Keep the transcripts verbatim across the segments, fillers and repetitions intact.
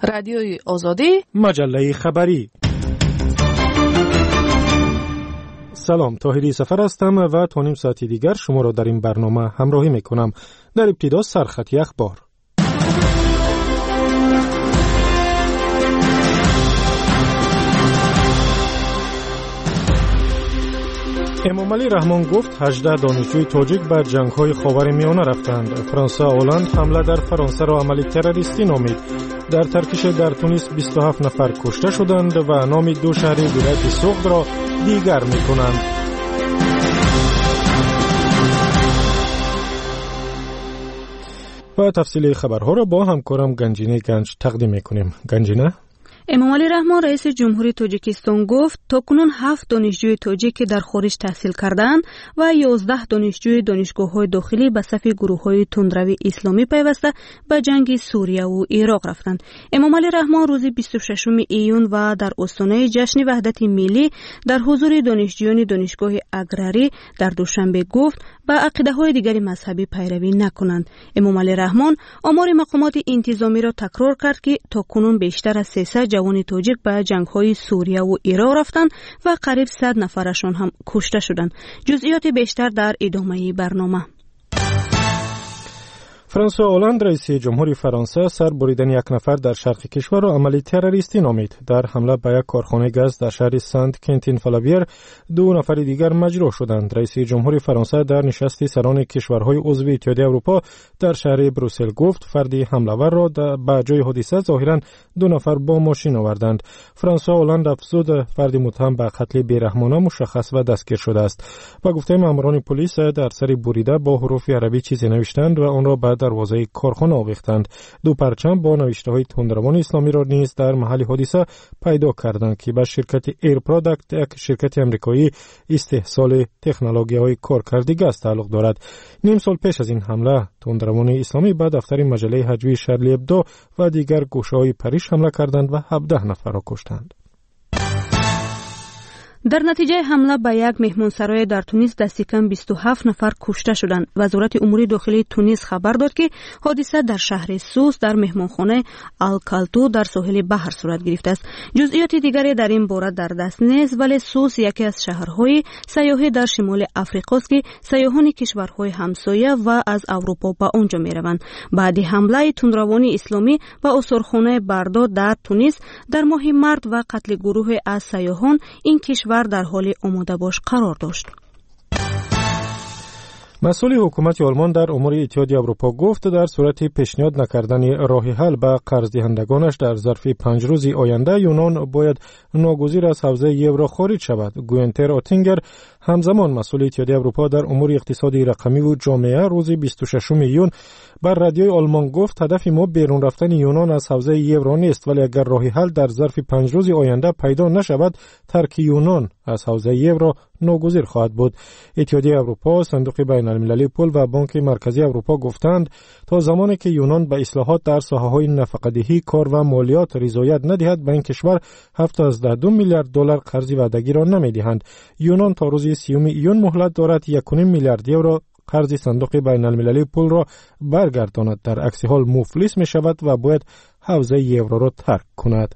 رادیوی آزادی، مجله خبری. سلام، طاهری سفر هستم و تا نیم ساعتی دیگر شما را در این برنامه همراهی میکنم. در ابتدا سرخطی اخبار. امامعلی رحمان گفت هجده دانشجوی تاجیک به جنگ‌های خاورمیانه رفتند. فرانسه هلند حمله در فرانسه را عملی تروریستی نامید. در ترکیش در تونس بیست و هفت نفر کشته شدند و نام دو شهر ولایت سوغد را دیگر می‌کنند. و تفصیل خبرها را با همکارم گنجینه گنج تقدیم می‌کنیم. گنجینه، امامعلی رحمان رئیس جمهوری تاجیکستان گفت تاکنون هفت دانشجوی تاجیک که در خارج تحصیل کردند و یازده دانشجوی دانشگاه‌های داخلی به صف گروه‌های تندروی اسلامی پیوسته به جنگ سوریه و عراق رفتند. امامعلی رحمان روز بیست و ششم ایون و در آستانه جشن وحدت ملی در حضور دانشجویان دانشگاه اگراری در دوشنبه گفت به عقیده‌های دیگر مذهبی پیروی نکنند. امامعلی رحمان آمار مقامات انتظامی را تکرار کرد که تاکنون بیشتر از سیصد جوان تاجیک به جنگ‌های سوریه و عراق رفتند و قریب صد نفرشان هم کشته شدند. جزئیات بیشتر در ادامه برنامه. فرانسوا هلند رئیس جمهوری فرانسه سر بریدن یک نفر در شرق کشور را عملی تروریستی نامید. در حمله به یک کارخانه گاز در شهر سنت کنتین فلاویر دو نفر دیگر مجروح شدند. رئیس جمهوری فرانسه در نشست سران کشورهای عضو اتحادیه اروپا در شهر بروسل گفت فردی حمله‌ور را به جای حادثه ظاهرا دو نفر با ماشین آوردند. فرانسوا هلند افزود فردی متهم به قتل بیرحمانه مشخص و دستگیر شده است. با گفته ماموران پلیس در سر بریده با حروف عربی چیزی نوشتند و آن را به دروازه کارخانه آویختند. دو پرچم با نوشته‌های تندروان اسلامی را نیز در محل حادثه پیدا کردند که به شرکت ایر پروداکت، یک شرکت آمریکایی استحصال تکنولوژی‌های کارکردی گاز تعلق دارد. نیم سال پیش از این حمله تندروان اسلامی به دفتر مجله هجوی شارلی ابدو و دیگر گوشه‌های پاریس حمله کردند و هفده نفر را کشتند. در نتیجه حمله به یک مهمانسرای در تونس دست کم بیست و هفت نفر کشته شدند. وزارت امور داخلی تونس خبر داد که حادثه در شهر سوس در مهمانخانه الکالتو در ساحل بحر صورت گرفته است. جزئیات دیگری در این باره در دست نیست، ولی سوس یکی از شهرهای سیاحی در شمال آفریقا است که سیاحان کشورهای همسایه و از اروپا به آنجا می‌روند. بعد حمله تندروان اسلامی به آثارخانه برداد در تونس در ماه مارس و قتل گروه از سیاحان، این کشور در حال آماده باش قرار داشت. مسئول حکومت آلمان در امور اتحادیه اروپا گفت در صورت پیشنهاد نکردن راه حل به قرض دهندگانش در ظرف پنج روزی آینده یونان باید ناگزیر از حوزه یورو خارج شود. گوینتر اوتینگر همزمان مسئول اتحادیه اروپا در امور اقتصادی رقمی و جامعه روز بیست و ششم ایون بر رادیوی آلمان گفت هدف ما بیرون رفتن یونان از حوزه یورو نیست، ولی اگر راه حل در ظرف پنج روزی آینده پیدا نشود ترک یونان از حوزه یورو ناگزیر خواهد بود. اتحادیه اروپا، صندوق بین المللی پول و بانک مرکزی اروپا گفتند تا زمانی که یونان به اصلاحات در ساحه‌های نفقه‌دهی، کار و مالیات رضایت ندهد به این کشور هفتصد و دو میلیارد دلار قرض وعدگی را نمی‌دهند. یونان تا روز سیوم ایون مهلت دارد یک و نیم میلیارد یورو قرض صندوق بین المللی پول را برگرداند. در عکس حال مفلس می شود و باید حوزه یورو را ترک کند.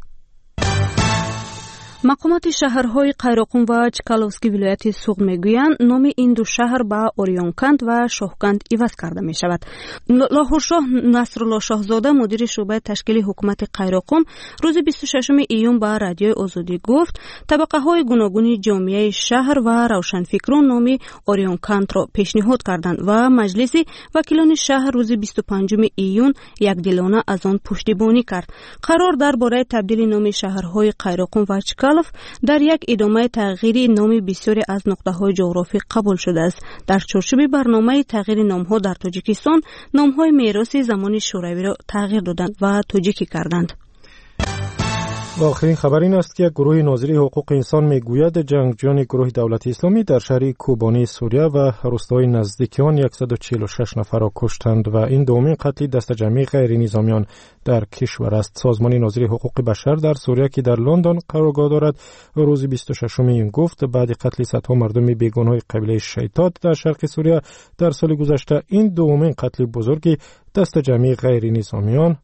مقامات شهرهای قیراقون و چکالوفسکی ولایت سوغد میگویند نام این دو شهر به اوریونکند و شاهکند عوض کرده می شود. لاهورشاه نصرالله شاهزاده مدیر شعبه تشکیل حکومت قیراقون روز بیست و ششم ایون به رادیوی آزادی گفت طبقه های گوناگون جامعه شهر و روشنفکران نام اوریونکند را پیشنهاد کردند و مجلس وکیلان شهر روز بیست و پنجم ایون یکدلانه از آن پشتیبانی کرد. قرار درباره تبدیل نام شهرهای قیراقون و چکالوف در یک ادامه تغییر نام بسیاری از نقطه‌های جغرافی قبول شده است. در چارچوب برنامه تغییر نام‌ها در تاجیکستان، نام‌های میراثی زمان شوروی را تغییر دادند و تاجیکی کردند. و آخرین خبر این است که گروه ناظری حقوق انسان میگوید جنگجویان گروه دولت اسلامی در شهر کوبانی سوریه و روستای نزدیک آن صد و چهل و شش نفر را کشتند و این دومین قتل دست جمعی غیر نظامیان در کشور است. سازمان ناظری حقوق بشر در سوریه که در لندن قرارگاه دارد روز بیست و ششم این گفت بعد قتل صدها مردم بیگناه قبیله شیطات در شرق سوریه در سال گذشته این دومین قتل بزرگی دست جمعی غیر نظامیان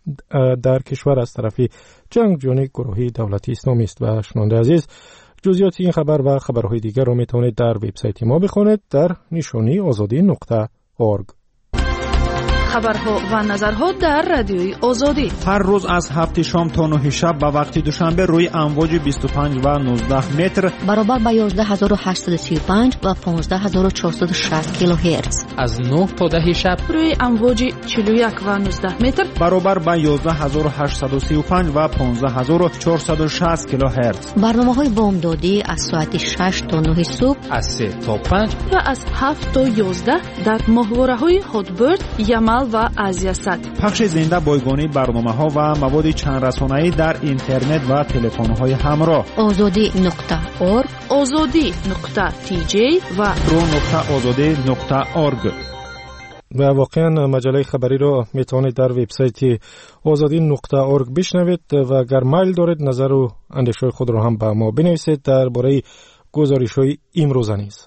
در کشور از طرف جنگجویان گروهی دولتی اسلامی است. و شنونده عزیز، جزئیات این خبر و خبرهای دیگر را میتونید در وبسایت ما بخوانید در نشانی آزادی نقطه اورگ. خبرها و نظرها در رادیوی آزادی هر روز از هفت شام تا نه شب به وقت دوشنبه روی امواج بیست و پنج و نوزده متر برابر با یازده هزار و هشتصد و سی و پنج و پانزده هزار و چهارصد و شصت کیلوهرتز از نه تا ده شب روی امواج چهل و یک و نوزده متر برابر با یازده هزار و هشتصد و سی و پنج و پانزده هزار و چهارصد و شصت کیلوهرتز. برنامه‌های بامدادی از ساعت شش تا نه صبح، از سه تا پنج و از هفت تا یازده در ماهواره‌های هاتبرد، یمل و آزیاسات. پخش زنده بایگانی برنامه‌ها و مواد چند رسانه‌ای در اینترنت و تلفن‌های همراه. آزادی نقطه اورگ، آزادی نقطه تی جی و رو نقطه آزادی نقطه اورگ. و واقعا مجله خبری را میتونید در وبسایت آزادی نقطه اورگ بشنوید و اگر میل دارید نظر و اندیشه خود را هم به ما بنویسید درباره گزارش‌های امروز نیز.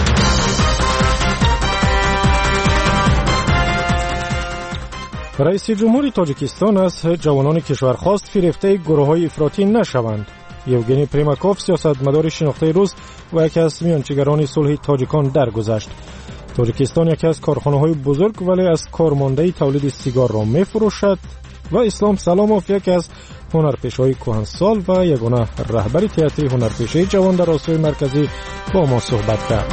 رئیس جمهوری تاجیکستان از جوانان کشور خواست فریفته گروه‌های افراطی نشوند. یوگنی پریماکوف سیاستمدار شناخته روز و یکی از میانجیگران صلح تاجیکان درگذشت. تاجیکستان یکی از کارخانه‌های بزرگ ولی از کارمانده تولید سیگار را می‌فروشد و اسلام سلاموف یکی از هنرپیشه‌های کهنسال و یگانه رهبر تئاتر هنرپیشه جوان در آسیای مرکزی با ما صحبت کرد.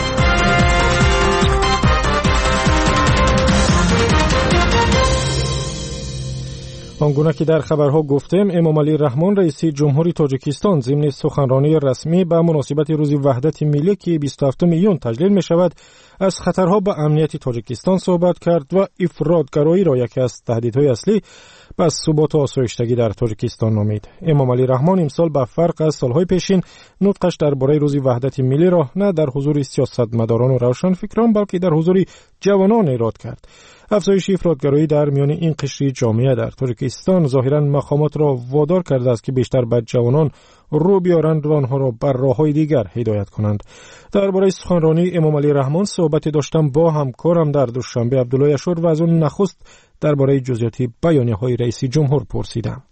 آنگونه که در خبرها گفتیم، امامعلی رحمان رئیس جمهوری تاجیکستان ضمن سخنرانی رسمی به مناسبت روز وحدت ملی که بیست و هفتم ایون تجلیل می شود از خطرها به امنیت تاجیکستان صحبت کرد و افراطگرایی را یکی از تهدیدهای اصلی به ثبات و آسایشتگی در تاجیکستان نامید. امامعلی رحمان امسال به فرق از سالهای پیشین نطقش درباره روز وحدت ملی را نه در حضور سیاستمداران و روشنفکران بلکه در حضور جوانان ایراد کرد. افزایش افراطگرایی در میان این قشر جامعه در تاجیکستان ظاهراً مقامات را وادار کرده است که بیشتر به جوانان رو بیارند و آنها را بر راه‌های دیگر هدایت کنند. درباره سخنرانی امامعلی رحمان صحبتی داشتم با همکارم در دوشنبه عبدالله اشور و از اون نخست درباره جزئیات بیانیه‌های رئیس جمهور پرسیدم.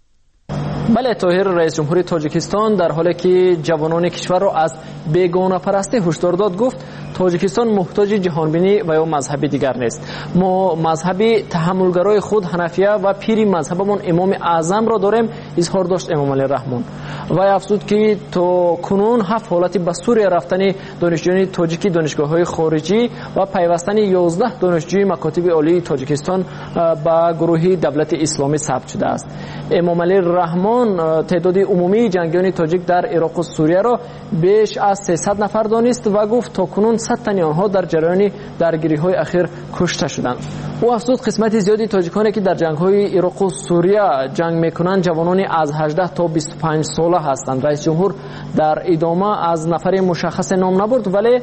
بله، طاهر رئیس جمهوری تاجیکستان در حالی که جوانان کشور را از بیگانه پرستی هشدار داد گفت تاجیکستان محتاج جهانبینی و یا مذهبی دیگر نیست. ما مذهبی تحملگرای خود حنفیه و پیر مذهبمون امام اعظم را داریم، اظهار داشت امامعلی رحمان. و افزود که تا کنون هفت حالت به سوریه رفتن دانشجویان تاجیکی دانشگاه‌های خارجی و پیوستن یازده دانشجوی مکاتب عالی تاجیکستان به گروه دولت اسلامی ثبت شده است. امامعلی رحمان تعداد عمومی جنگیان تاجیک در عراق و سوریه را بیش از سیصد نفر دانست و گفت تا کنون صد تن آنها در جریان درگیری‌های اخیر کشته شدند. او افزود قسمت زیادی تاجیکانی که در جنگ‌های عراق و سوریه جنگ می‌کنند جوانان از هجده تا بیست و پنج ساله هستند. رئیس جمهور در ادامه از نفر مشخص نام نبرد ولی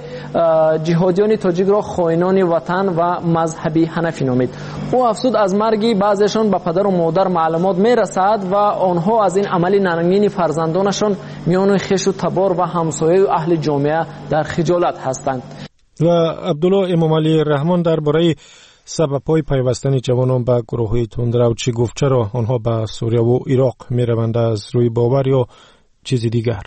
جهادیان تاجیک را خائنان وطن و مذهبی حنفی نامید. او افزود از مرگ بعضیشان به پدر و مادر معلومات می‌رسد و آنها از این عمل ننگین فرزندانشان میان خویش و تبار و همسایه و اهل جامعه در خجالت هستند. و عبدالله امامعلی رحمان درباره سبب‌های پیوستن جوانان به گروه‌های تندرو چی گفت؟ چرا آنها به سوریه و عراق می‌روند؟ از روی باور یا چیزی دیگر؟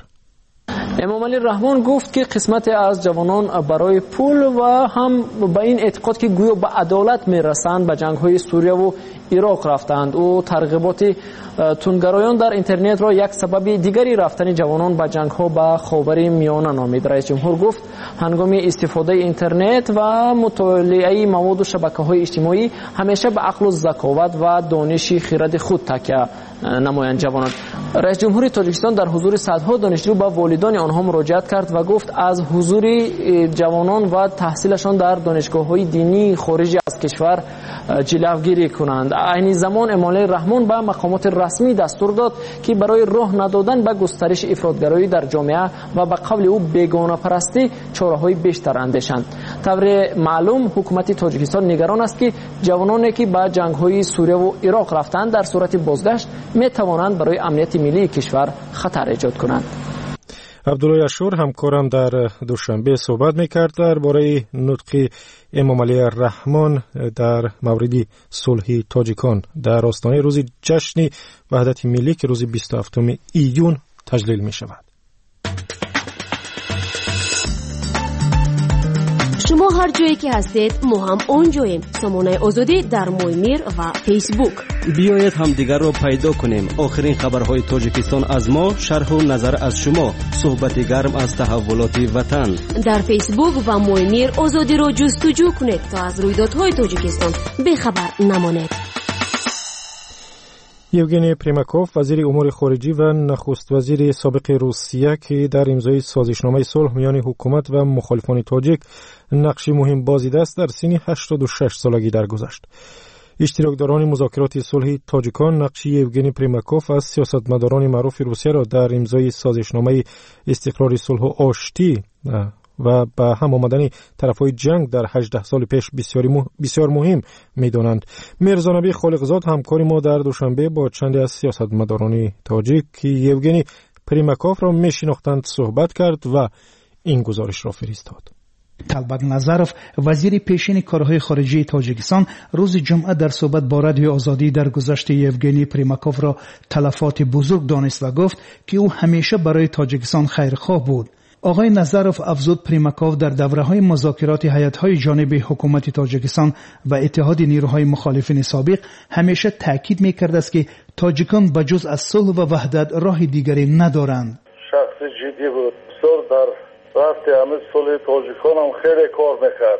امامعلی رحمان گفت که قسمت از جوانان برای پول و هم با این اعتقاد که گویا به عدالت میرسند به جنگ‌های سوریه و عراق رفتند. او ترغیبات تندگرایان در اینترنت را یک سبب دیگری رفتن جوانان به جنگ‌ها به خاور میانه نامید. رئیس جمهور گفت هنگام استفاده اینترنت و مطالعه مواد و شبکه‌های اجتماعی همیشه به عقل و ذکاوت و دانش خرد خود تکیه نمایند جوانان. رئیس جمهوری تاجیکستان در حضور صدها دانشجو به والدان آنها مراجعت کرد و گفت از حضور جوانان و تحصیلشان در دانشگاه‌های دینی خارج از کشور جلوگیری کنند. این زمان امامعلی رحمان به مقامات رسمی دستور داد که برای راه ندادن به گسترش افراطگرایی در جامعه و به قول او بیگانه پرستی چاره‌های بیشتر اندیشند. طور معلوم حکومت تاجیکستان نگران است که جوانانی که به جنگ‌های سوریه و عراق رفتند در صورت بازگشت می‌توانند برای امنیت ملی کشور خطر ایجاد کنند. عبدالله اشور همکارم در دوشنبه صحبت میکرد درباره نطق امام علی الرحمن در مورد صلح تاجیکان در آستانه روز جشن وحدت ملی که روز بیست و هفتم ایون تجلیل می شود. شما هر جایی که هستید ما هم اونجاییم. سامانه آزادی در مویمیر و فیسبوک. بیایید هم دیگر را پیدا کنیم. آخرین خبرهای تاجیکستان از ما، شرح و نظر از شما، صحبت گرم از تحولات وطن. در فیسبوک و مویمیر آزادی را جستجو کنید تا از رویدادهای تاجیکستان بخبر نمانید. یوگنی پریماکوف وزیر امور خارجی و نخست وزیر سابق روسیه که در امضای سازشنامه صلح میان حکومت و مخالفان تاجیک نقشی مهم بازیده است در سن هشتاد و شش سالگی درگذشت. اشتراکداران مذاکرات صلح تاجیکان نقش یوگنی پریماکوف از سیاستمداران معروف روسیه را در امضای سازشنامه استقرار صلح و آشتی و به هم آمدن طرفهای جنگ در هجده سال پیش بسیار بسیار مهم می‌دانند. میرزا نبی خالقزاد همکار ما در دوشنبه با چند از سیاستمداران تاجیک که یوگنی پریماکوف را می‌شناختند صحبت کرد و این گزارش را فرستاد. طلبت نظرف وزیر پیشین کارهای خارجی تاجیکستان روز جمعه در صحبت با رادیو آزادی در گذشت یوگنی پریماکوف را تلفات بزرگ دانست و گفت که او همیشه برای تاجیکستان خیرخواه بود. آقای نظرف افزود پریماکوف در دوره‌های مذاکرات هیئت‌های جانبی حکومت تاجیکستان و اتحاد نیروهای مخالفین سابق همیشه تاکید می‌کرد است که تاجیکان بجز از صلح و وحدت راه دیگری ندارند. شخص جدی بود. سر در رفت همه صلح تاجیکان هم خیلی کار می‌کرد.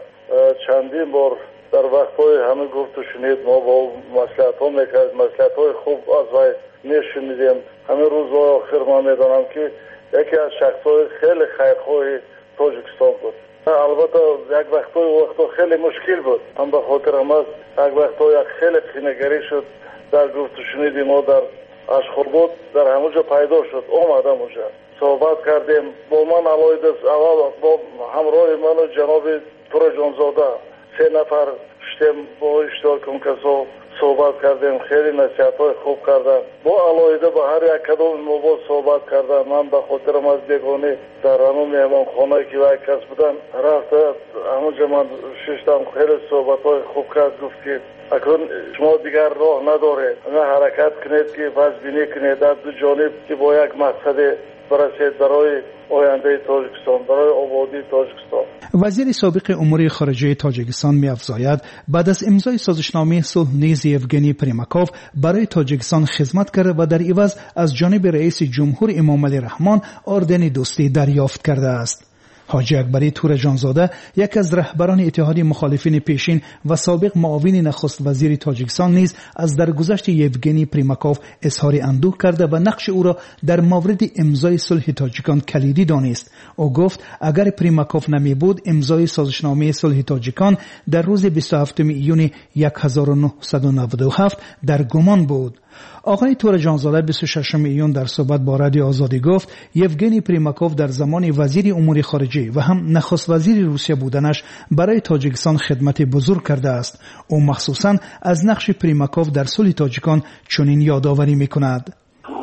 چندین بار در وقت‌های همه گفت و شنید ما با مصلحت‌ها می‌کرد، مصلحت‌های خوب از وی نشنیدیم. همه روزهای آخر ما می‌دانم که یکی از شخص‌های خیلی خیرخواه تاجیکستان بود. البته یک وقتای وقتا خیلی مشکل بود. هم به خاطر هم از یک وقتای خیلی خینه‌گری شد. در گفت و شنید ما در اشخوربود در همونجا پیدا شد. آمدم اونجا صحبت کردیم. با من علایده اول با همراه من و جناب تور جانزاده سه نفر شدیم با اشتراک اون کسا صحبت کردیم. خیلی نصیحت‌های خوب کردن. با علایده با هر یک کدوم ما با صحبت کردن. من به خاطرم از بیگانه در همون مهمان خانه که و یک کس بودن رفته همونجا من ششتم خیلی صحبت‌های خوب کرد. گفت که اکنون شما دیگر راه نداره نه حرکت کنید که وضع بینی کنید در دو جانب که با یک مقصد برسید برای آینده تاجیکستان، برای آبادی تاجیکستان. وزیر سابق امور خارجه تاجیکستان می‌افزاید بعد از امضای سازشنامه صلح نیز یوگنی پریماکوف برای تاجیکستان خدمت کرده و در عوض از جانب رئیس جمهور امام علی الرحمن اردن دوستی دریافت کرده است. حاجی اکبری تور جانزاده یک از رهبران اتحاد مخالفین پیشین و سابق معاون نخست وزیر تاجیکستان نیز از درگذشت یوگنی پریماکوف اظهار اندوه کرده و نقش او را در مورد امضای صلح تاجیکان کلیدی دانست. او گفت اگر پریماکوف نمی بود امضای سازشنامه صلح تاجیکان در روز بیست و هفتم ایون هزار و نهصد و نود و هفت در گمان بود. آقای تور جانزاده بیست و ششم ایون در صحبت با رادیو آزادی گفت یوگنی پریماکوف در زمان وزیر امور خارجه و هم نخست وزیر روسیه بودنش برای تاجیکستان خدمت بزرگ کرده است. او مخصوصا از نقش پریماکوف در صلح تاجیکان چنین یادآوری می‌کند.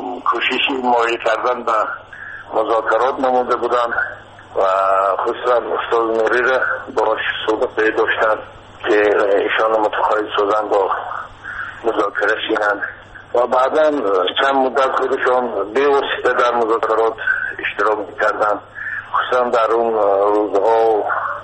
کوششی مایل کردن به مذاکرات نموده بودند و خصوصا استاد نوری را باش صحبت داشتند که ایشان متقاعد شدن با مذاکره شینند و بعدا چند مدت خودشان به واسطه در مذاکرات اشتراک می‌کردند. خصوصا در اون روزها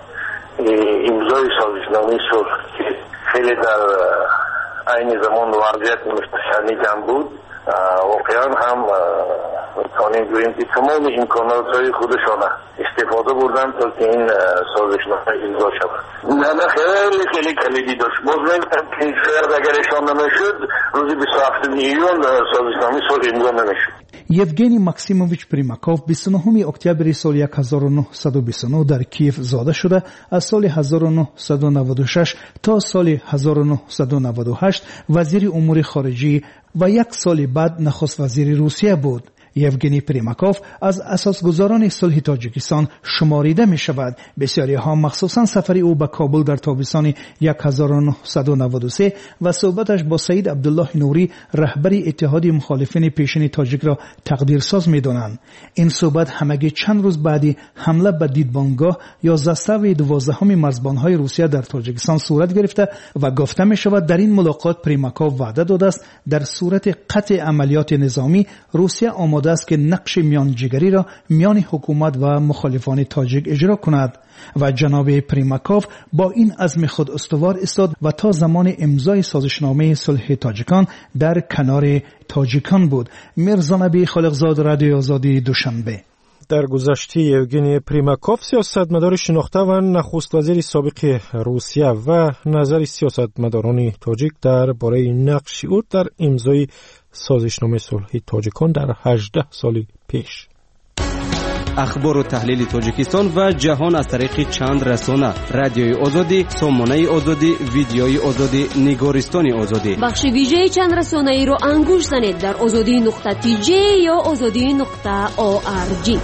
امضای سازشنامه صلح که خیلی در عین زمان وضعیت مستشنیدن بود واقعا هم می‌توانیم بگوییم که تمام امکانات‌های خودشان استفاده بردن تا که این سازشنامه امضا شود. نه نه خیلی خیلی کلیدی داشت. باز می‌گم که شاید اگر ایشان نمیشد روز بیست و هفتم ایون سازشنامه صلح امضا نمیشد. یوگنی ماکسیموویچ پریماکوف بیست و نهم اکتبر سال هزار و نهصد و بیست و نه در کیف زاده شده. از سال هزار و نهصد و نود و شش تا سال هزار و نهصد و نود و هشت وزیر امور خارجه و یک سال بعد نخست وزیر روسیه بود. یوگنی پریماکوف از اساسگزاران صلح تاجیکستان شماریده می شود. بسیاری ها مخصوصا سفر او به کابل در تابستان هزار و نهصد و نود و سه و صحبتش با سید عبدالله نوری رهبر اتحاد مخالفین پیشین تاجیک را تقدیرساز می دانند. این صحبت همگی چند روز بعدی حمله به دیدبانگاه یا زستو دوازدهم مرزبانهای روسیه در تاجیکستان صورت گرفته و گفته می شود در این ملاقات پریماکوف وعده داده است در صورت قطع عملیات نظامی روسیه آماده است که نقش میانجیگری را میان حکومت و مخالفان تاجیک اجرا کند و جناب پریماکوف با این عزم خود استوار استاد و تا زمان امضای سازشنامه صلح تاجیکان در کنار تاجیکان بود. میرزا نبی خالقزاد، رادیو آزادی، دوشنبه. در گذشته یوگنی پریماکوف سیاستمدار شناخته و نخست وزیر سابق روسیه و نظر سیاستمداران تاجیک در باره نقش او در امضای سازشنامه صلح تاجیکان در هجده سال پیش. اخبار و تحلیل تاجیکستان و جهان از طریق چند رسانه: رادیوی آزادی، سامانه آزادی، ویدیوی آزادی، نگارستان آزادی. بخش ویژه چند رسانه ای رو انگوش زنید در آزادی نقطه تی جی یا آزادی نقطه او آر جی.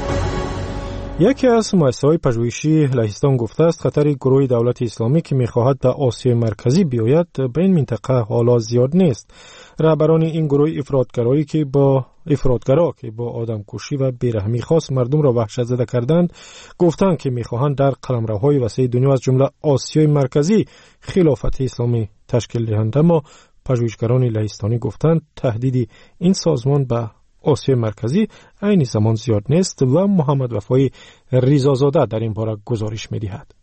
یکی از مؤسسه‌های پژوهشی لهستان گفته است خطر گروه دولت اسلامی که می‌خواهد به آسیای مرکزی بیاید به این منطقه حالا زیاد نیست. رهبران این گروه افراطگرایی که با افراطگرا که با آدمکشی و بیرحمی خاص مردم را وحشت زده کردند گفتند که می‌خواهند در قلمروهای وسیع دنیا از جمله آسیای مرکزی خلافت اسلامی تشکیل دهند. اما پژوهشگران لهستانی گفتند تهدید این سازمان به آسیای مرکزی عین زمان زیاد نیست و محمد وفای ریزازاده در این باره گزارش می‌دهد.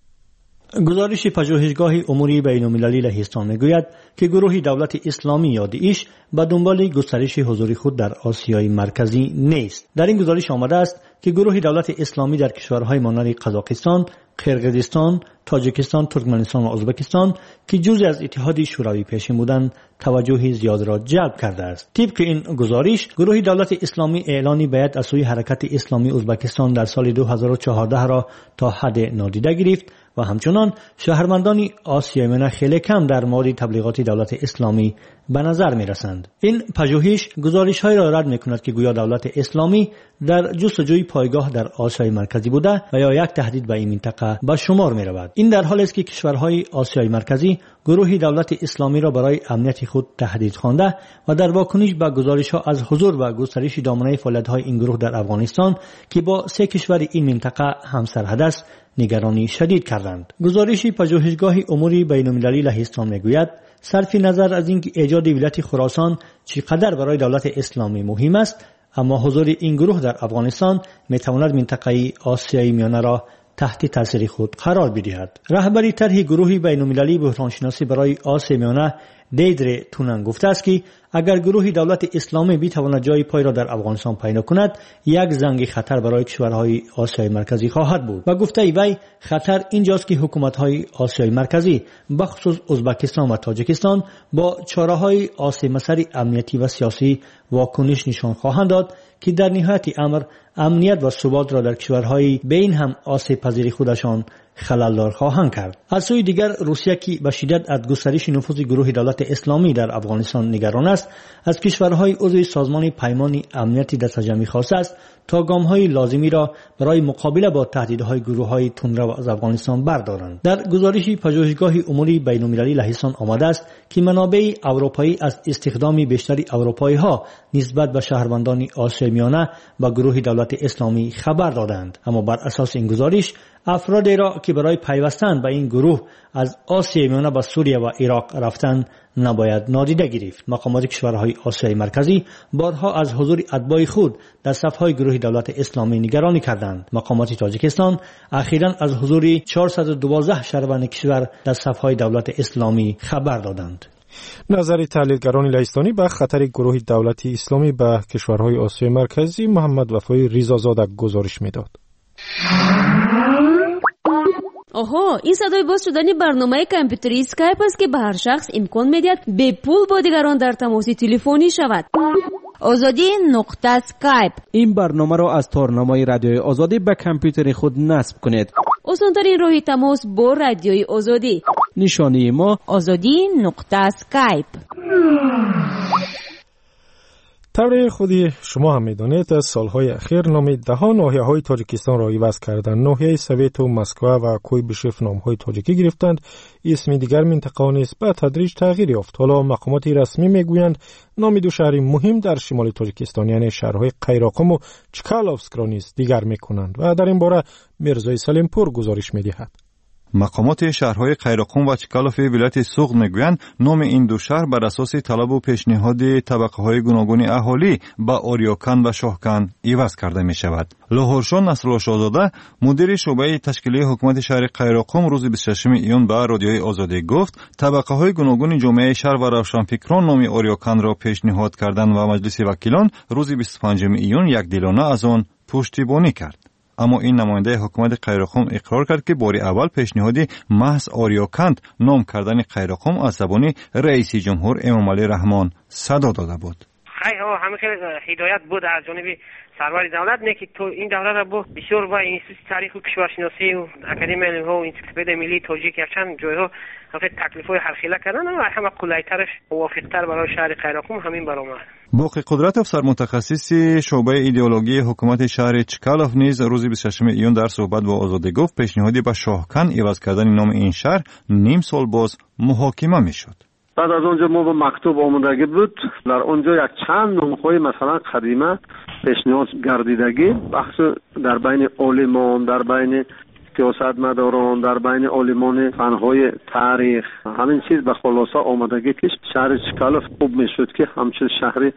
گزارش پژوهشگاه امور بین‌المللی لهستان میگوید که گروه دولت اسلامی یا داعش به دنبال گسترش حضور خود در آسیای مرکزی نیست. در این گزارش آمده است که گروه دولت اسلامی در کشورهای مانند قزاقستان، قرقیزستان، تاجیکستان، ترکمنستان و ازبکستان که جزء از اتحاد شوروی پیشین بودند توجه زیاد را جلب کرده است. طبق این گزارش گروه دولت اسلامی اعلانی بیعت از سوی حرکت اسلامی ازبکستان در سال دو هزار و چهارده را تا حد نادیده گرفت و همچنان شهروندان آسیای میانه خیلی کم در مورد تبلیغات دولت اسلامی به نظر می رسند. این پژوهش گزارش های را رد می کند که گویا دولت اسلامی در جستجوی پایگاه در آسیای مرکزی بوده و یا یک تهدید به این منطقه به شمار می رود. این در حالی است که کشورهای آسیای مرکزی گروه دولت اسلامی را برای امنیت خود تهدید خوانده و در واکنش به گزارش ها از حضور و گسترش دامنه فعالیت های این گروه در افغانستان که با سه کشور این منطقه همسرحد است نگرانی شدید کردند. گزارش پژوهشگاه امور بین‌المللی لهستان میگوید صرف نظر از اینکه ایجاد ولایت خراسان چقدر برای دولت اسلامی مهم است، اما حضور این گروه در افغانستان میتواند منطقه آسیای میانه را تحت تاثیر خود قرار بدهد. رهبر طرح گروه بین‌المللی بحرانشناسی برای آسیای میانه دیدر تونن گفته است که اگر گروه دولت اسلامی بتواند جای پای را در افغانستان پیدا کند یک زنگ خطر برای کشورهای آسیای مرکزی خواهد بود و گفته وی خطر اینجاست که حکومت‌های آسیای مرکزی بخصوص ازبکستان و تاجیکستان با چاره‌های آسیب مسئله امنیتی و سیاسی واکنش نشان خواهند داد که در نهایت امر امنیت و ثبات را در کشورهای بین هم آسیب پذیری خودشان خلل‌دار خواهند کرد. از سوی دیگر روسیه که به شدت از گسترش نفوذ گروه دولت اسلامی در افغانستان نگران است از کشورهای عضو سازمان پیمان امنیتی دستجمعی خواسته است تا گام‌های لازمی را برای مقابله با تهدیدهای گروه‌های تندرو از افغانستان بردارند. در گزارش پژوهشگاه امور بین‌المللی لهستان آمده است که منابع اروپایی از استخدام بیشتر اروپایی‌ها نسبت به شهروندان آسیای میانه با گروه دولت اسلامی خبر دادند، اما بر اساس این گزارش افرادی را که برای پیوستن به این گروه از آسیای میانه به سوریه و عراق رفتند نباید نادیده گرفت. مقامات کشورهای آسیای مرکزی بارها از حضور اتباع خود در صفهای گروه دولت اسلامی نگرانی کردند. مقامات تاجیکستان اخیراً از حضور چهارصد و دوازده شهروند کشور در صفهای دولت اسلامی خبر دادند. نظر تحلیلگران لهستانی به خطر گروه دولت اسلامی به کشورهای آسیای مرکزی محمد وفای ریزازاده گزارش میداد. آها، این صدای باز شدن برنامه کامپیوتری اسکایپ است که به هر شخص امکان میدهد به پول با دیگران در تماس تلفنی شود. آزادی نقطه اسکایپ. این برنامه را از تارنمای رادیوی آزادی به کامپیوتر خود نصب کنید. آسان‌ترین راه تماس با رادیوی آزادی. نشانی ما آزادی نقطه اسکایپ. طبعا خودی شما هم میدانید از سالهای اخیر نام دهها ناحیه‌های تاجیکستان را عوض کردند. ناحیه سویت و مسکو و کویبشف نام‌های تاجیکی گرفتند. اسم دیگر منطقه نیز به تدریج تغییر یافت. حالا مقامات رسمی میگویند نام دو شهر مهم در شمال تاجیکستان یعنی شهرهای قیراقم و چکالوفسک را نیز دیگر میکنند و در این باره میرزای سلیمپور گزارش میدهد. مقامات شهرهای قیراقم و چکالوف ولایت سوغد میگویند نام این دو شهر بر اساس طلب و پیشنهاد طبقه‌های گوناگون اهالی با اوریوکان و شاهکان عوض کرده می شود. لاهورشاه نصرالله شاهزاده مدیر شعبه تشکیلی حکومت شهر قیراقم روز بیست و ششم ایون به رادیوی آزادی گفت طبقه‌های گوناگون جامعه شهر و روشنفکران نام اوریوکان را پیشنهاد کردند و مجلس وکیلان روز بیست و پنجم ایون یکدلانه از آن پشتیبانی کرد. اما این نماینده حکومت قیراقم اقرار کرد که بار اول پیشنهادی محض آریاکند نام کردن قیراقم از زبان رئیس جمهور امامعلی رحمان صدا داده بود. خیلی ها همه خیلی هدایت بود از جانب سرور دولت نه که تو این دولت را با بسیار با انستیتوت تاریخ و کشاورزی و اکادمی علم ها و انسیکلوپدی ملی تاجیک چند جایها البته تکلیف‌های هرخیله کردن و همه قلایترش موافق‌تر برای شهر قیراقم همین برآمد. باقی قدرت افسر متخصص شعبه ایدئولوژی حکومت شهر چکالوف نیز روز بیست و ششم ایون در صحبت با آزادی گفت پیشنهادی به شاهکان عوض کردن نام این شهر نیم سال باز محاکمه میشد. بعد از اونجا ما با مکتوب آمدگی بود در اونجا یک چند نام‌های مثلا قدیمه پیشنهاد گردیدگی بحث در بین عالمان در بین سیاستمداران در بین عالمان فنهای تاریخ همین چیز به خلاصه آمدگی که شهر چکالوف خوب میشد که همچون شهر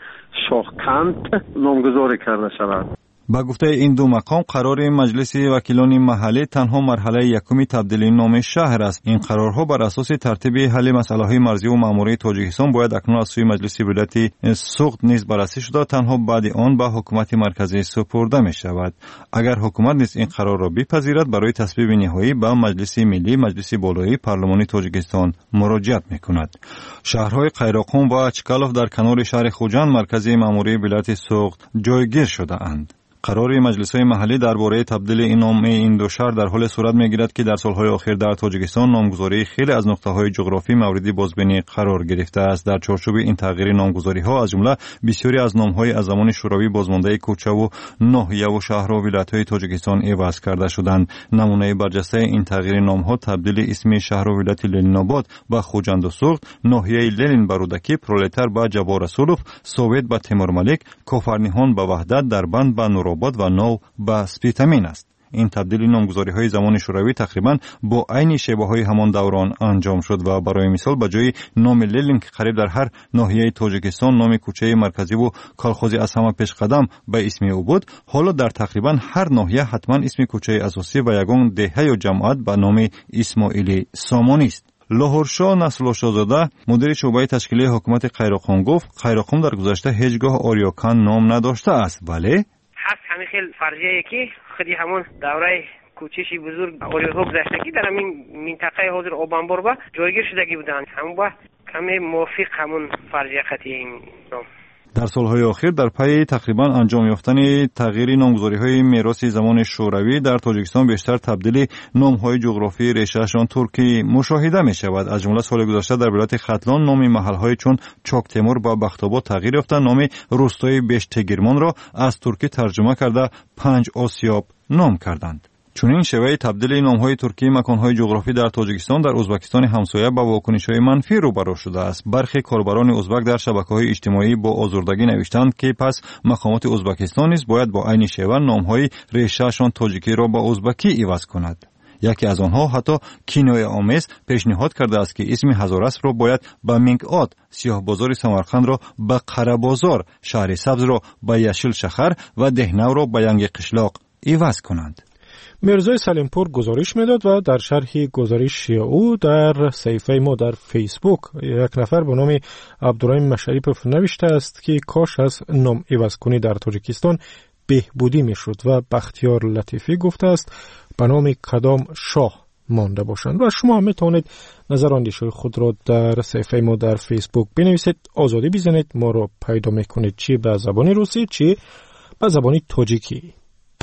شاهکند نامگذاری کرده شود. با گفته این دو مقام قرار مجلس وکیلان محلی تنها مرحله یکمی تبدیل نام شهر است. این قرارها بر اساس ترتیب حل مسائل‌های مرزی و ماموری تاجیکستان باید اکنون از سوی مجلس ولایت سوغد نیز بررسی شده تنها بعد آن به حکومت مرکزی سپرده می شود. اگر حکومت نیز این قرار را بپذیرد برای تصویب نهایی به مجلس ملی مجلس بالایی پارلمانی تاجیکستان مراجعت می کند. شهرهای قیراقم و چکالوف در کنار شهر خوجند مرکزی ماموری ولایت سوغد جایگیر شده اند. قرار مجلس‌های محلی درباره تبدیل این نام این دو شهر در حال صورت می‌گیرد که در سال‌های اخیر در تاجیکستان نامگذاری خیلی از نقطه‌های جغرافی موردی بازبینی قرار گرفته است. در چارچوب این تغییر نامگذاری‌ها از جمله بسیاری از نام‌های از زمان شوروی بازمانده کوچه و ناحیه و شهر و ولایت‌های تاجیکستان عوض کرده شدند. نمونه برجسته این تغییر نام‌ها تبدیل اسم شهر و ولایت لنین‌آباد به خوجند و سوغد، ناحیه لنین به رودکی، پرولتر به جبار رسولوف، سوویت به تیمورملک، کوفرنیهان به وحدت، دربند به نور آباد و نو به سپیتامین است. این تبدیل نامگذاری های زمان شوروی تقریبا با عین شیوه های همان دوران انجام شد و برای مثال به جای نام للین که قریب در هر ناحیه تاجیکستان نام کوچه مرکزی و کالخوزی از همه پیش قدم به اسم او بود، حالا در تقریبا هر ناحیه حتما اسم کوچه اساسی و یگان دهه یا جماعت به نام اسماعیل سامانی است. لاهورشاه نصرالله شاهزاده مدیر شعبه تشکیلی حکومت قیراقم گفت قیراقم در گذشته هیچگاه آریاکان نام نداشته است ولی هست همین خیلی فرضیه که خودی همون دوره کوچشی بزرگ اوریوها گذشتگی در همین منطقه حاضر آبانبور با جایگیر شدگی بودند همون با کمی موافق همون فرضیه خطی این نام. در سالهای اخیر در پی تقریبا انجام یافتن تغییر نامگذاری‌های میراث زمان شوروی در تاجیکستان بیشتر تبدیل نام‌های جغرافی ریشه‌شان ترکی مشاهده می‌شود. از جمله سال گذشته در ولایت ختلان نام محل‌های چون چاک تیمور با بخت‌آباد تغییر یافتند. نام روستای بشتگیرمان را از ترکی ترجمه کرده پنج آسیاب نام کردند. چون این شیوه تبدیل نام‌های ترکی مکان‌های جغرافی در تاجیکستان در ازبکستان همسایه با واکنش‌های منفی روبرو شده است. برخی کاربران ازبک در شبکه‌های اجتماعی با آزردگی نوشتند که پس مقامات ازبکستان نیز باید با عین شیوه نام‌های ریشه‌شان تاجیکی را با ازبکی عوض کند. یکی از آنها حتی کینای آمیز پیشنهاد کرده است که اسم هزاراسپ را باید به مینگ‌آد، سیاه بازار سمرقند را به قره بازار، شهر سبز را به یشیل شخر و دهنو را به ینگ قشلاق عوض کنند. میرزای سلیمپور گزارش میداد و در شرح گزارش او در صفحه ما در فیسبوک یک نفر به نام عبدالرحیم مشریپوف نوشته است که کاش از نام عوض کنی در تاجیکستان بهبودی میشد و بختیار لطیفی گفته است به نام کدام شاه مانده باشند. و شما هم میتونید نظر اندیشه خود را در صفحه ما در فیسبوک بنویسید، آزادی بزنید، ما را پیدا میکنید چی به زبان روسی چی به زبان تاجیکی.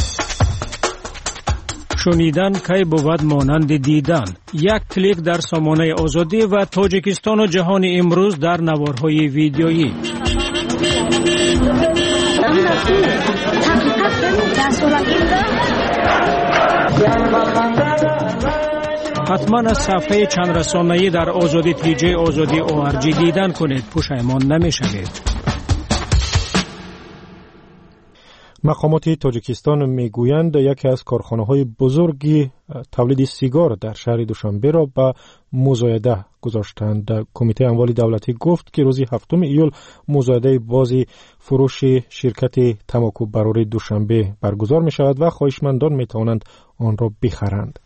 شنیدن کی بود مانند دیدن. یک کلیک در سامانه آزادی و تاجیکستان و جهان امروز در نوارهای ویدیویی. حتما از صفحه چند رسانه‌ای در آزادی تی جی آزادی او آر جی دیدن کنید، پشیمان نمی‌شوید. مقامات تاجیکستان میگویند یکی از کارخانه‌های بزرگی تولید سیگار در شهر دوشنبه را به مزایده گذاشتند. کمیته اموال دولتی گفت که روز هفتم ایول مزایده بازی فروش شرکت تماکو براری دوشنبه برگزار می شود و خواهشمندان می توانند آن را بخرند.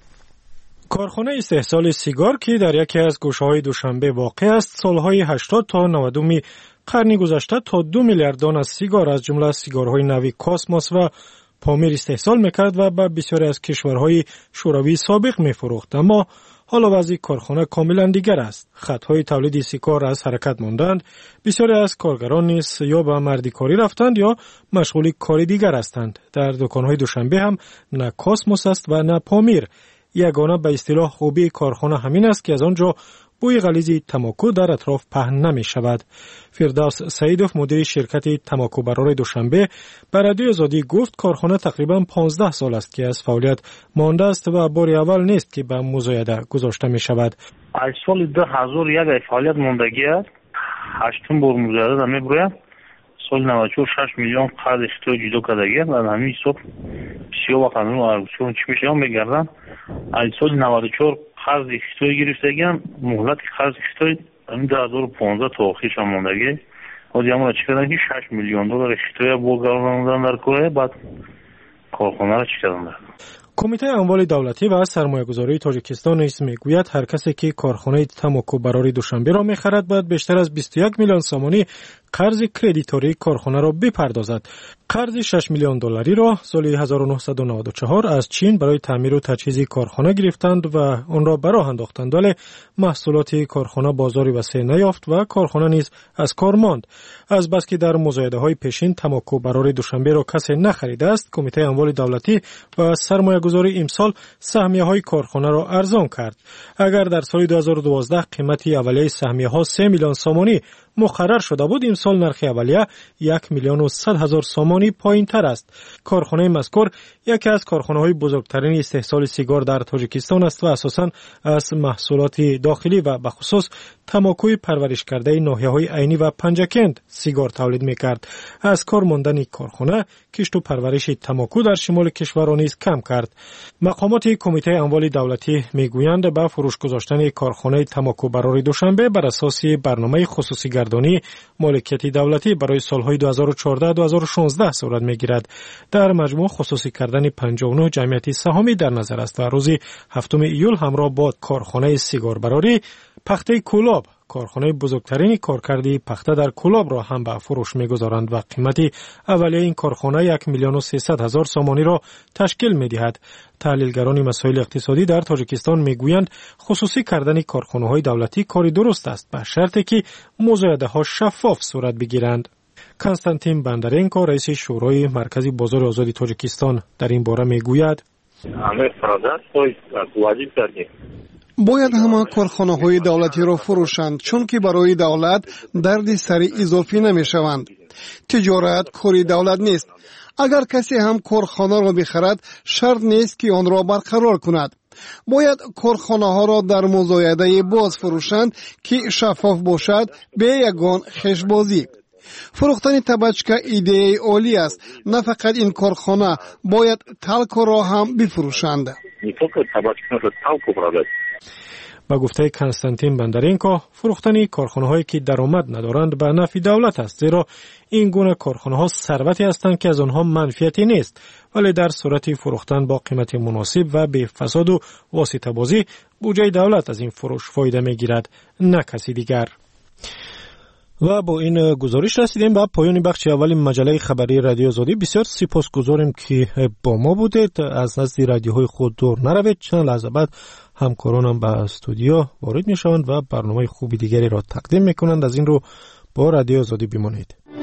کارخانه استحصال سیگار که در یکی از گوشه‌های دوشنبه واقع است، سالهای هشتاد تا نود قرن گذشته تا دو میلیارد دانه سیگار از جمله سیگارهای نوی کاسموس و پامیر استحصال میکرد و به بسیاری از کشورهای شوروی سابق میفروخت. اما حالا وضع کارخانه کاملا دیگر است. خطهای تولید سیگار از حرکت ماندند. بسیاری از کارگران نیز یا به مردیکاری رفتند یا مشغول کاری دیگر هستند. در دکانهای دوشنبه هم نه کاسموس است و نه پامیر. یگانه به اصطلاح خوبی کارخانه همین است که از آنجا بوی غلیظ تماکو در اطراف پهن نمی شود. فردوس سعیدوف مدیر شرکت تماکو برار دوشنبه به رادیو آزادی گفت کارخانه تقریبا پانزده سال است که از فعالیت مانده است و بار اول نیست که به مزایده گذاشته می شود. از سال دو هزار و یک فعالیت ماندگی است. هشتم بار مزایده می بروید. سال نود و چهار شش میلیون قرض اختیار جدا کردگی و همین حساب بسیار وقت همین ارزشون چی میشه هم میگردن. از سال نود و چهار قرض اختیار گرفتگی هم مهلت قرض اختیار همین دو هزار و پانزده تا آخرش هم ماندگی. حالی همون را چی کردن که شش میلیون دلار اختیار بگرداندن در کره، بعد کارخانه را چی کردن در. کمیته اموال دولتی و سرمایه‌گذاری تاجیکستان نیز میگوید هر کسی که کارخانه تماکو براری دوشنبه را میخرد باید بیشتر از بیست و یک میلیون سامانی قرض کردیتوری کارخانه را بپردازد. قرض شش میلیون دلاری را سال هزار و نهصد و نود و چهار از چین برای تعمیر و تجهیز کارخانه گرفتند و آن را به راه انداختند، ولی محصولات کارخانه بازاری وسیع نیافت و کارخانه نیز از کار ماند. از بس که در مزایده‌های پیشین تماکو براری دوشنبه را کسی نخریده است، کمیته اموال دولتی و سرمایه‌گذاری امسال سهمیه‌های کارخانه را ارزان کرد. اگر در سال دو هزار و دوازده قیمت اولیه سهمیه‌ها سه میلیون سامانی مقرر شده بود، امسال نرخ اولیه یک میلیون و صد هزار سامانی پایین تر است. کارخانه مذکور یکی از کارخانه‌های بزرگترین استحصال سیگار در تاجیکستان است و اساساً از محصولات داخلی و به خصوص تماکوی پرورش کرده ناحیه‌های عینی و پنجکند سیگار تولید می‌کرد. از کار ماندن کارخانه کشت و پرورش تماکو در شمال کشور را نیز کم کرد. مقامات کمیته اموال دولتی میگویند به فروش گذاشتن کارخانه تماکو براری دوشنبه بر اساس برنامه خصوصی گردانی مالکیت دولتی برای سالهای دو هزار و چهارده تا دو هزار و شانزده صورت میگیرد. در مجموع خصوصی کردن پنجاه و نه جمعیت سهامی در نظر است و روز هفتم ایول همراه با کارخانه سیگار براری پخته کولاب، کارخانه بزرگترین کارکردی پخته در کولاب را هم به فروش می‌گذارند و قیمت اولیه این کارخانه یک میلیون و سیصد هزار سامانی را تشکیل می‌دهد. تحلیلگران مسائل اقتصادی در تاجیکستان می‌گویند خصوصی کردن کارخانه‌های دولتی کاری درست است به شرطی که مزایده‌ها شفاف صورت بگیرند. کنستانتین بندرینکو رئیس شورای مرکزی بازار آزادی تاجیکستان در این باره می‌گوید باید همه کارخانه های دولتی را فروشند، چون که برای دولت درد سری اضافی نمی شوند. تجارت کاری دولت نیست. اگر کسی هم کارخانه را بخرد شرط نیست که آن را برقرار کند. باید کارخانه ها را در مزایده باز فروشند که شفاف باشد به یگان خشبازی. فروختن تبچکه ایده عالی است. نه فقط این کارخانه، باید تلک را هم بفروشند. با گفته کنستانتین بندرینکو، فروختن کارخانه‌هایی که درآمد ندارند به نفع دولت است، زیرا این گونه کارخانه‌ها ثروتی هستند که از آنها منفعتی نیست، ولی در صورت فروختن با قیمت مناسب و بی فساد و واسطه بازی بودجه دولت از این فروش فایده می‌گیرد، نه کسی دیگر. و با این گزارش رسیدیم به پایان بخش اول مجله خبری رادیو آزادی. بسیار سپاسگزاریم که با ما بودید. از نزد رادیوهای خود دور نروید. چند لحظه بعد همکارانم به استودیو وارد میشوند و برنامه خوبی دیگری را تقدیم میکنند. از این رو با رادیو آزادی بمانید.